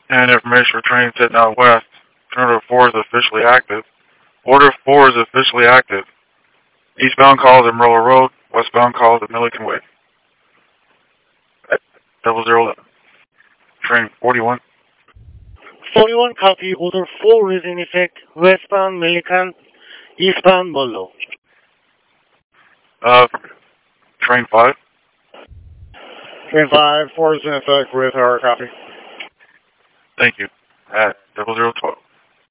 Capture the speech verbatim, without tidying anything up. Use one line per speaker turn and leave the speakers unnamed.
And information for trains heading out west. Order four is officially active. Order four is officially active. Eastbound calls at Merle Road. Westbound calls at Milliken Way. Double zero eleven. Train forty-one.
forty-one copy. Order four is in effect. Westbound Milliken, eastbound Molo.
Uh, train five.
Train five, four is in effect with our copy.
Thank you. At double zero twelve.